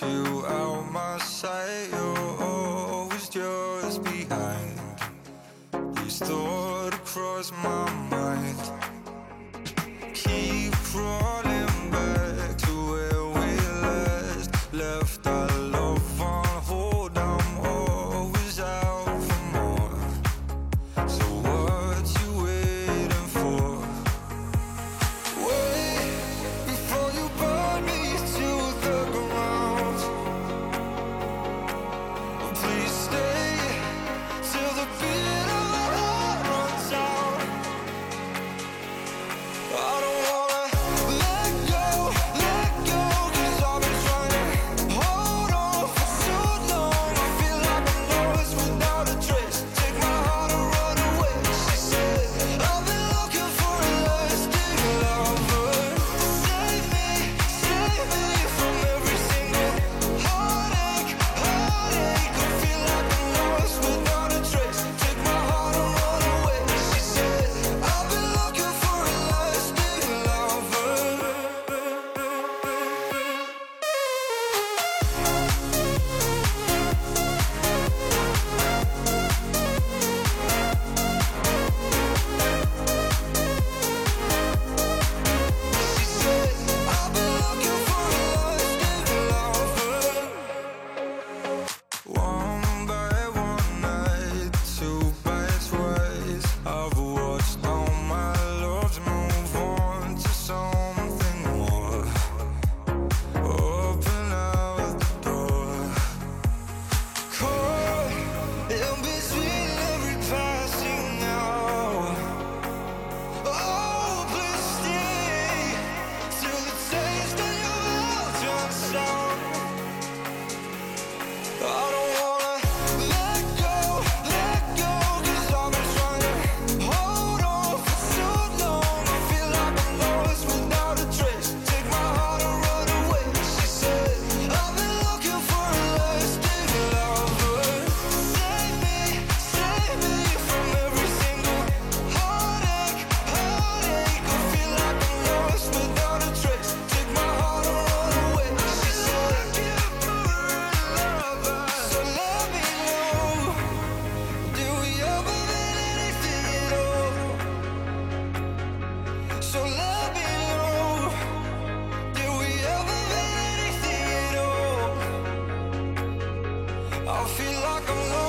you out my sight, you're always just behind. These thoughts cross my mind. Keep crawling back to where we left our love on hold. I'm always out for more. So what you waiting for? Wait before you burn me to the ground. Please stay till the beat of our heart runs out. I don't wanna let go, 'cause I've been trying to hold on for so long. I feel like I'm lost without a trace. Take my heart and run away. She said, I've been looking for a lasting lover. Save me from every single heartache. I feel like I'm lost without a trace. Take my heart and run away. She said, I've been looking for a lasting lover. She said, I've been looking for a lasting lover. One by one night, two by twice, I've watched all my loves move on to something more. Open out the door. Caught in between every passing hour. Oh, please stay till the taste of your mouth turns sour. I don't wanna let go, 'cause I've been trying to hold on for so long. I feel like I'm lost without a trace. Take my heart and run away. She said, I've been looking for a lasting lover. Save me from every single heartache. I feel like I'm lost without a trace. Take my heart and run away. She said, I can't find a lover. So let me know, did we ever mean anything at all? So let me know, did we ever mean anything at all? I feel like I'm lost